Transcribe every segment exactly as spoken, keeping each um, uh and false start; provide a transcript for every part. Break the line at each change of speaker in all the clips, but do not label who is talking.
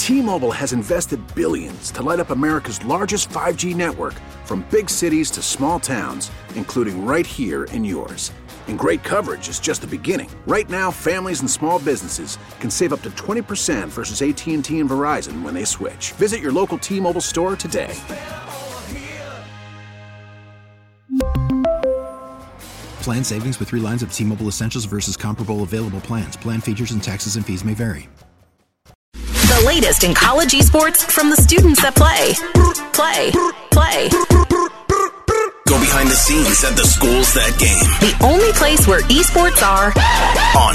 T-Mobile has invested billions to light up America's largest five G network, from big cities to small towns, including right here in yours. And great coverage is just the beginning. Right now, families and small businesses can save up to twenty percent versus A T and T and Verizon when they switch. Visit your local T-Mobile store today.
Plan savings with three lines of T-Mobile Essentials versus comparable available plans. Plan features and taxes and fees may vary.
The latest in college esports from the students that play. Play. Play.
Go behind the scenes at the schools that game.
The only place where esports are
on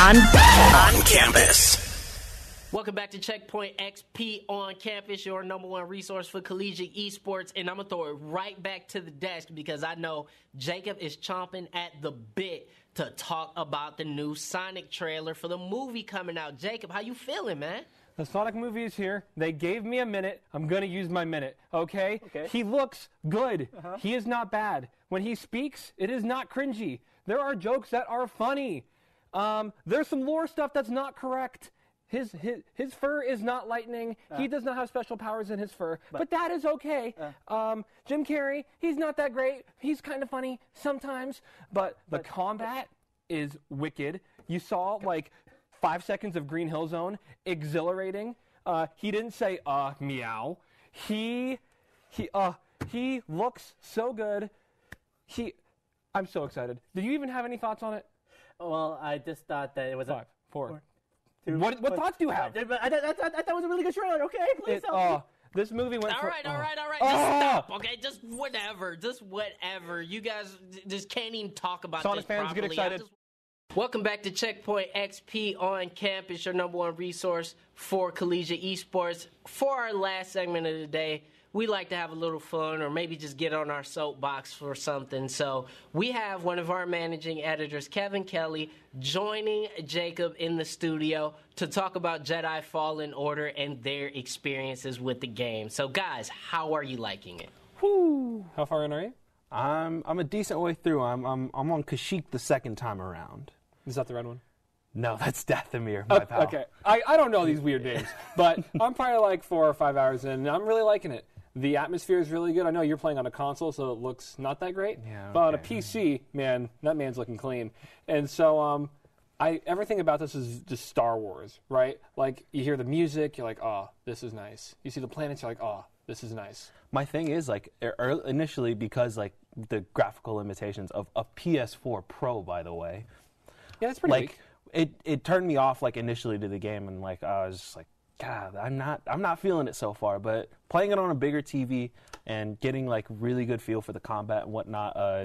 on
on campus.
Welcome back to Checkpoint X P on campus, your number one resource for collegiate esports. And I'm going to throw it right back to the desk because I know Jacob is chomping at the bit to talk about the new Sonic trailer for the movie coming out. Jacob, how you feeling, man?
The Sonic movie is here. They gave me a minute. I'm going to use my minute, okay? Okay. He looks good. Uh-huh. He is not bad. When he speaks, it is not cringy. There are jokes that are funny. Um, there's some lore stuff that's not correct. His his his fur is not lightning. Uh, he does not have special powers in his fur, but, but that is okay. Uh, um, Jim Carrey, he's not that great. He's kind of funny sometimes, but, but the combat but, is wicked. You saw like five seconds of Green Hill Zone, exhilarating. Uh, he didn't say uh meow. He he uh he looks so good. He, I'm so excited. Did you even have any thoughts on it?
Well, I just thought that it was
five,
a,
four.
four
What what thoughts do you have?
I, I, I, I thought it was a really good trailer. Okay, please
it, uh, this movie went.
All
for,
right, all
oh.
right, all right.
Oh.
Just stop. Okay, just whatever. Just whatever. You guys just can't even talk about
Sonic
this
fans
properly.
get excited.
Just... Welcome back to Checkpoint X P on campus, your number one resource for collegiate esports. For our last segment of the day, we like to have a little fun or maybe just get on our soapbox for something. So we have one of our managing editors, Kevin Kelly, joining Jacob in the studio to talk about Jedi Fallen Order and their experiences with the game. So, guys, how are you liking it?
Whew. How far in are you?
I'm I'm a decent way through. I'm I'm I'm on Kashyyyk the second time around.
Is that the red one?
No, that's Dathomir, my
uh,
pal.
Okay. I, I don't know these weird names, but I'm probably like four or five hours in, and I'm really liking it. The atmosphere is really good. I know you're playing on a console, so it looks not that great.
Yeah, okay.
But on a P C, man, that man's looking clean. And so um, I everything about this is just Star Wars, right? Like, you hear the music, you're like, oh, this is nice. You see the planets, you're like, oh, this is nice.
My thing is, like, er, initially, because, like, the graphical limitations of a P S four Pro, by the way.
Yeah, that's pretty
like,
weak.
It, it turned me off, like, initially to the game, and, like, I was just like, God, I'm not I'm not feeling it so far, but playing it on a bigger T V and getting like really good feel for the combat and whatnot, uh,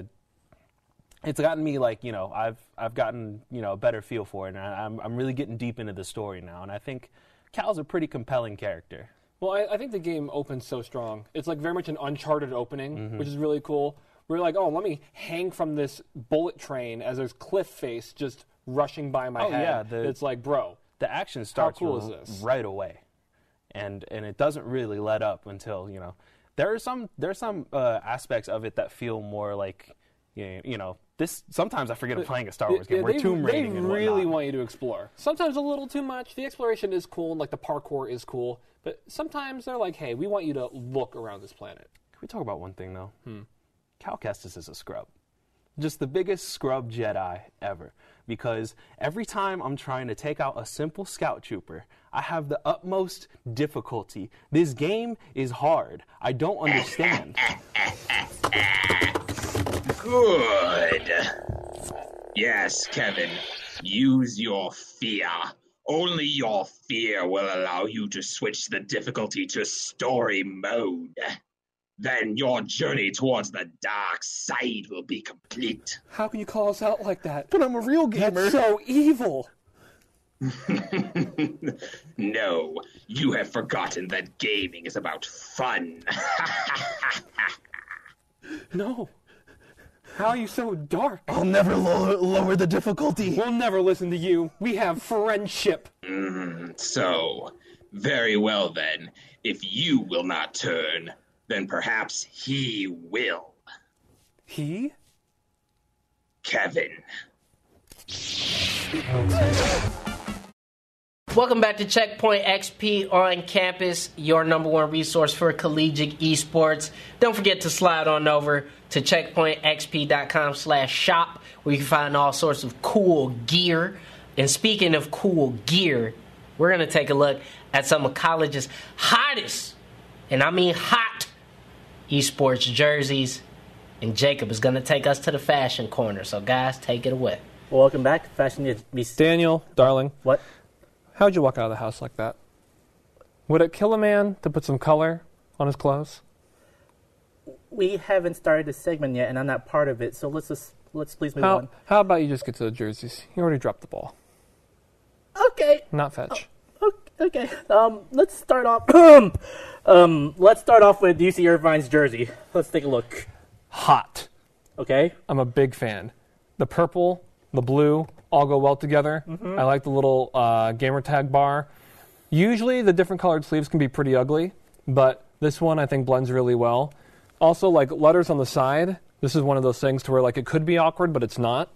it's gotten me like you know I've I've gotten you know a better feel for it, and I, I'm I'm really getting deep into the story now, and I think Cal's a pretty compelling character.
Well, I, I think the game opens so strong. It's like very much an Uncharted opening, mm-hmm. which is really cool. We're like, oh, let me hang from this bullet train as there's cliff face just rushing by my
oh,
head.
Yeah, the,
it's like, bro.
The action starts
How cool
r-
is this?
right away, and and it doesn't really let up until you know there are some there are some uh, aspects of it that feel more like you know this. Sometimes I forget I'm playing a Star Wars game.
Yeah,
We're
they,
tomb raiding
They
and
really
whatnot.
want you to explore. Sometimes a little too much. The exploration is cool, and like the parkour is cool, but sometimes they're like, hey, we want you to look around this planet.
Can we talk about one thing though?
Hmm.
Cal Kestis is a scrub. Just the biggest scrub Jedi ever. Because every time I'm trying to take out a simple scout trooper, I have the utmost difficulty. This game is hard. I don't understand.
Good. Yes, Kevin. Use your fear. Only your fear will allow you to switch the difficulty to story mode. Then your journey towards the dark side will be complete.
How can you call us out like that?
But I'm a real gamer.
That's so evil.
No, you have forgotten that gaming is about fun.
No. How are you so dark?
I'll never lower, lower the difficulty.
We'll never listen to you. We have friendship.
Mm, so, very well then. If you will not turn, then perhaps he will.
He?
Kevin.
Welcome back to Checkpoint X P on campus, your number one resource for collegiate esports. Don't forget to slide on over to checkpointxp.com slash shop, where you can find all sorts of cool gear. And speaking of cool gear, we're going to take a look at some of college's hottest, and I mean hot, esports jerseys. And Jacob is going to take us to the fashion corner. So, guys, take it away.
Well, welcome back. Fashion is...
Daniel, darling.
What?
How'd you walk out of the house like that? Would it kill a man to put some color on his clothes?
We haven't started this segment yet, and I'm not part of it, so let's just, let's please move
how,
on.
How about you just get to the jerseys? You already dropped the ball.
Okay.
Not fetch.
Oh, okay. Um, let's start off... um, let's start off with U C Irvine's jersey. Let's take a look.
Hot.
Okay.
I'm a big fan. The purple, the blue, all go well together. Mm-hmm. I like the little uh, gamer tag bar. Usually the different colored sleeves can be pretty ugly, but this one I think blends really well. Also, like letters on the side, this is one of those things to where like it could be awkward, but it's not.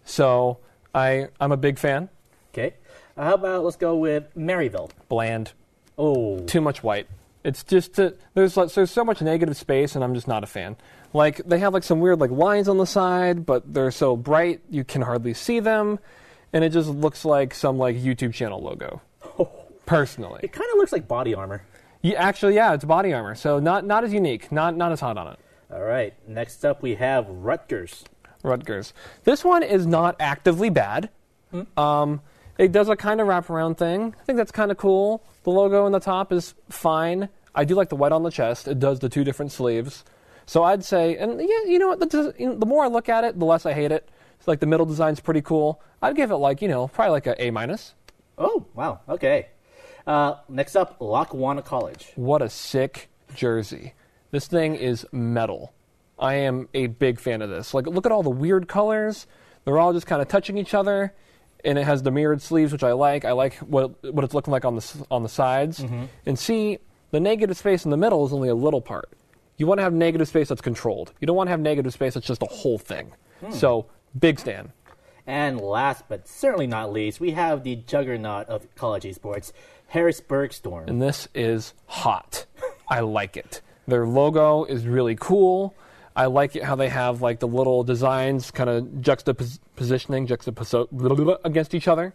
So I, I'm a big fan.
Okay. Uh, how about let's go with Maryville.
Bland.
Oh.
Too much white. It's just, uh, there's, like, there's so much negative space, and I'm just not a fan. Like, they have, like, some weird, like, lines on the side, but they're so bright you can hardly see them, and it just looks like some, like, YouTube channel logo,
oh.
personally.
It kind of looks like body armor.
Yeah, actually, yeah, it's body armor, so not not as unique, not not as hot on it.
All right, next up we have Rutgers.
Rutgers. This one is not actively bad. Hmm? Um, it does a kind of wraparound thing. I think that's kind of cool. The logo on the top is fine. I do like the white on the chest. It does the two different sleeves. So I'd say, and yeah, you know what, the, you know, the more I look at it, the less I hate it. It's like the middle design's pretty cool. I'd give it like, you know, probably like a A minus.
Oh, wow, okay. Uh, next up, Lackawanna College.
What a sick jersey. This thing is metal. I am a big fan of this. Like, look at all the weird colors. They're all just kind of touching each other. And it has the mirrored sleeves, which I like. I like what what it's looking like on the on the sides. Mm-hmm. And see, the negative space in the middle is only a little part. You want to have negative space that's controlled. You don't want to have negative space that's just a whole thing. Hmm. So, big stan.
And last but certainly not least, we have the juggernaut of college esports, Harrisburg Storm.
And this is hot. I like it. Their logo is really cool. I like it how they have like the little designs kind of juxtapositioning, juxtaposition against each other.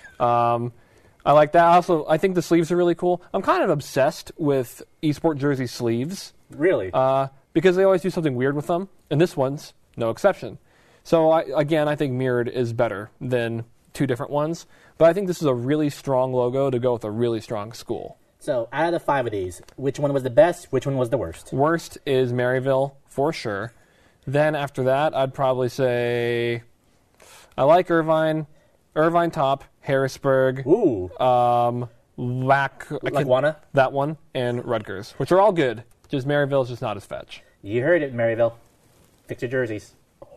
Um, I like that. Also, I think the sleeves are really cool. I'm kind of obsessed with esport jersey sleeves.
Really?
Uh, because they always do something weird with them, and this one's no exception. So, I, again, I think mirrored is better than two different ones. But I think this is a really strong logo to go with a really strong school.
So, out of the five of these, which one was the best? Which one was the worst?
Worst is Maryville, for sure. Then after that, I'd probably say I like Irvine, Irvine top, Harrisburg,
Ooh,
um, Lac,
Lackawanna,
that one, and Rutgers, which are all good. Just Maryville is just not as fetch.
You heard it, Maryville. Fix your jerseys.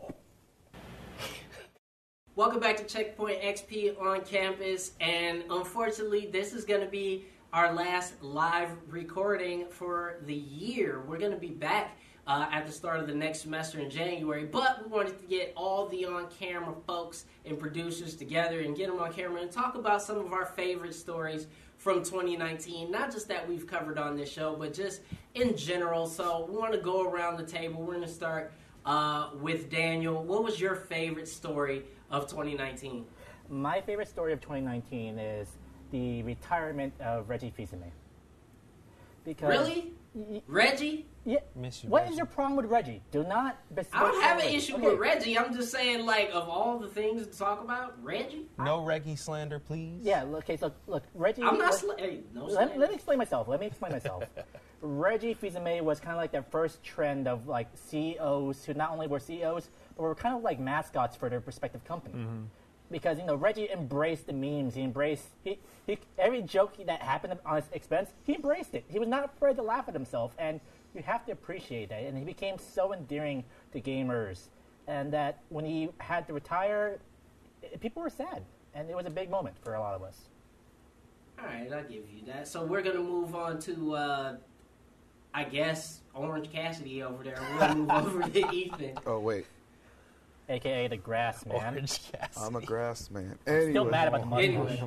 Welcome back to Checkpoint X P on campus, and unfortunately, this is going to be our last live recording for the year. We're going to be back uh, at the start of the next semester in January, but we wanted to get all the on-camera folks and producers together and get them on camera and talk about some of our favorite stories from twenty nineteen, not just that we've covered on this show, but just in general. So we want to go around the table. We're going to start uh, with Daniel. What was your favorite story of twenty nineteen?
My favorite story of twenty nineteen is the retirement of Reggie Fils-Aimé. Because
really? Y- Reggie?
Yeah.
Miss you,
what
Reggie.
is your problem with Reggie? Do not bestow
I don't have an
Reggie.
issue
okay.
with Reggie. I'm just saying, like, of all the things to talk about, Reggie?
No Reggie slander, please.
Yeah, look, okay, so look, Reggie...
I'm not...
was,
Sl- hey, no
let, me, let me explain myself. Let me explain myself. Reggie Fils-Aimé was kind of like that first trend of, like, C E Os who not only were C E Os, but were kind of like mascots for their respective company. Mm-hmm. Because, you know, Reggie embraced the memes. He embraced... He, he, every joke that happened on his expense, he embraced it. He was not afraid to laugh at himself, and you have to appreciate that. And he became so endearing to gamers. And that when he had to retire, it, people were sad. And it was a big moment for a lot of us.
All right, I'll give you that. So we're going to move on to, uh, I guess, Orange Cassidy over there. We're going to move over to Ethan.
Oh, wait.
A K A the grass man.
Orange Cassidy.
I'm a grass man. Anyway.
Still mad about the money.
Anyway.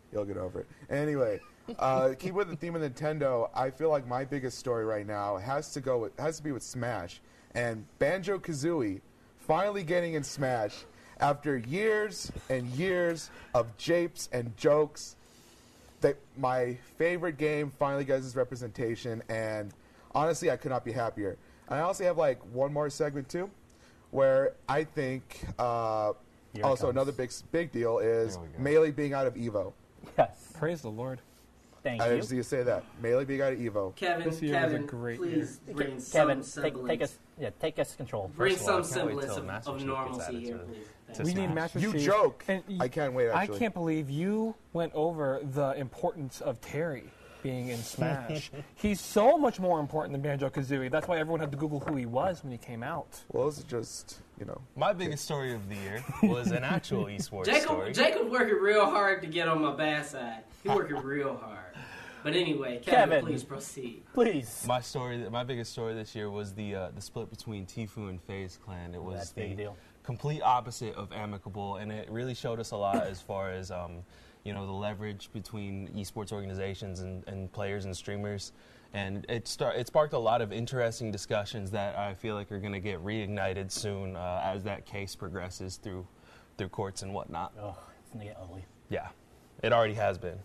You'll get over it. Anyway, uh, keep with the theme of Nintendo. I feel like my biggest story right now has to go with, has to be with Smash and Banjo-Kazooie finally getting in Smash after years and years of japes and jokes. That my favorite game finally gets its representation, and honestly, I could not be happier. And I also have like one more segment too, where I think uh, also another big big deal is Melee being out of Evo.
Yes.
Praise the Lord.
Thank
I
you.
just need to say that. Melee being out of Evo.
Kevin,
This year
Kevin,
was a great
please
year.
bring
Kevin,
some
take,
semblance.
take us, yeah, take us control.
Bring
First of all,
some
I can't wait
semblance
till
of,
Master
of
Chief gets
normalcy
added
here,
to-
please.
to
Thank
We
you.
need
Smash.
Master
You
Chief.
joke.
And y-
I can't wait,
I
actually.
can't believe you went over the importance of Terry being in Smash. He's so much more important than Banjo-Kazooie. That's why everyone had to Google who he was when he came out.
Well, it's just, you know.
My biggest story of the year was an actual esports
Jacob,
story.
Jacob's working real hard to get on my bad side. He's working real hard. But anyway, Kevin,
Kevin.
please proceed.
Please.
My story, my biggest story this year was the uh, the split between Tfue and FaZe Clan. It was
That's a
the
big deal.
complete opposite of amicable, and it really showed us a lot as far as um, you know the leverage between esports organizations and, and players and streamers. And it start, it sparked a lot of interesting discussions that I feel like are going to get reignited soon uh, as that case progresses through through courts and whatnot.
Oh, it's gonna get ugly.
Yeah, it already has been.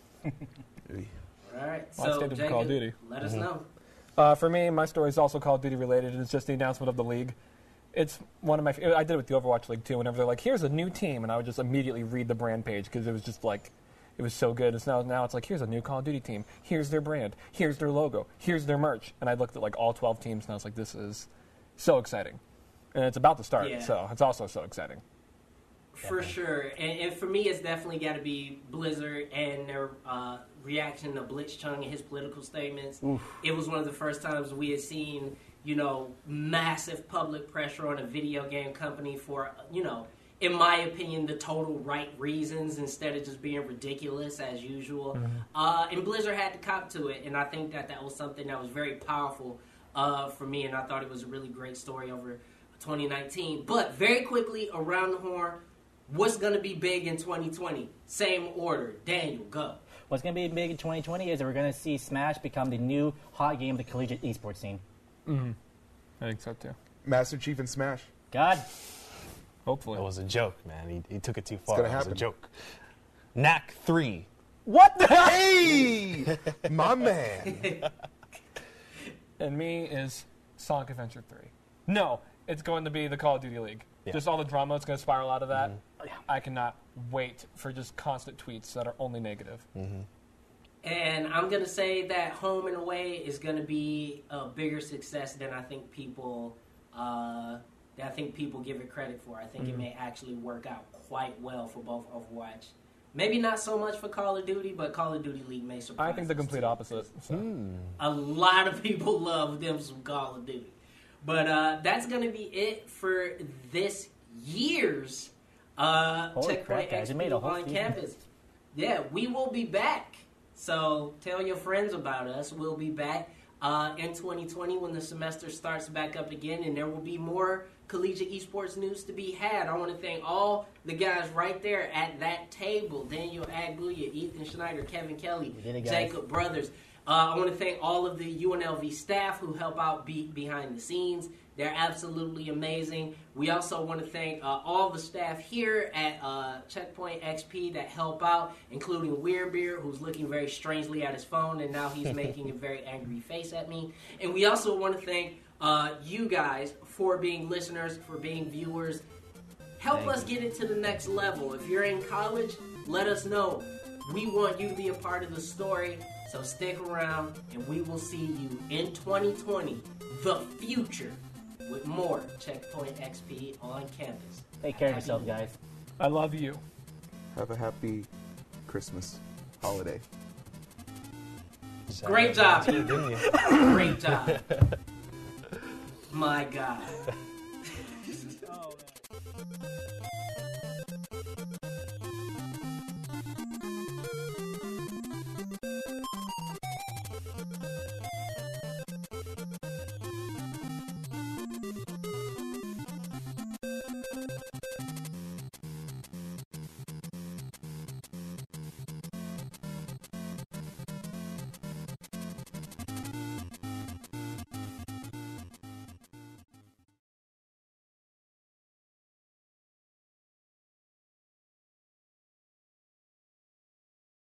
All right,
Well,
so
stayed with
Jacob,
Call of Duty.
let us know.
Uh, for me, my story is also Call of Duty related. It's just the announcement of the league. It's one of my. f- I did it with the Overwatch League too. Whenever they're like, "Here's a new team," and I would just immediately read the brand page because it was just like, it was so good. It's now now it's like, "Here's a new Call of Duty team. Here's their brand. Here's their logo. Here's their merch." And I looked at like all twelve teams, and I was like, "This is so exciting," and it's about to start,
Yeah.
so it's also so exciting.
For sure. And, and for me, it's definitely got to be Blizzard and their uh, reaction to Blitzchung and his political statements. It was one of the first times we had seen, you know, massive public pressure on a video game company for, you know, in my opinion, the total right reasons instead of just being ridiculous as usual. Uh, and Blizzard had to cop to it, and I think that that was something that was very powerful uh, for me, and I thought it was a really great story over twenty nineteen. But very quickly, around the horn, what's going to be big in twenty twenty? Same order. Daniel, go.
What's going to be big in twenty twenty is that we're going to see Smash become the new hot game of the collegiate esports scene.
Mm-hmm. I think so too.
Master Chief and Smash.
God.
Hopefully.
It was a joke, man. He, he took it too far.
gonna
It was
happen.
a joke. Knack three.
What the hell?
Hey, my man.
And me is Sonic Adventure three. No, it's going to be the Call of Duty League.
Yeah.
Just all the drama that's going to spiral out of that. I cannot wait for just constant tweets that are only negative.
And I'm going to say that Home and Away is going to be a bigger success than I think people uh, that I think people give it credit for. I think it may actually work out quite well for both Overwatch. Maybe not so much for Call of Duty, but Call of Duty League may surprise
I think the
us,
complete
too.
opposite. So.
A lot of people love them some Call of Duty. But uh, that's going to be it for this year's uh,
Holy
Checkpoint
crap, guys,
X
you
P
made a whole
on
season.
campus. Yeah, we will be back. So tell your friends about us. We'll be back uh, in twenty twenty when the semester starts back up again, and there will be more collegiate esports news to be had. I want to thank all the guys right there at that table: Daniel Agbuya, Ethan Schneider, Kevin Kelly,
did it, guys.
Jacob Brothers. Uh, I want to thank all of the U N L V staff who help out be behind the scenes. They're absolutely amazing. We also want to thank uh, all the staff here at uh, Checkpoint X P that help out, including Weirbeard, who's looking very strangely at his phone, and now he's making a very angry face at me. And we also want to thank uh, you guys for being listeners, for being viewers. Help
Thank
us
you.
get it to the next level. If you're in college, let us know. We want you to be a part of the story, so stick around, and we will see you in twenty twenty, the future, with more Checkpoint X P on campus.
Take care of
Happy
yourself,
New Year.
guys.
I love you.
Have a happy Christmas holiday.
Great job,
Didn't you?
Great job. My God.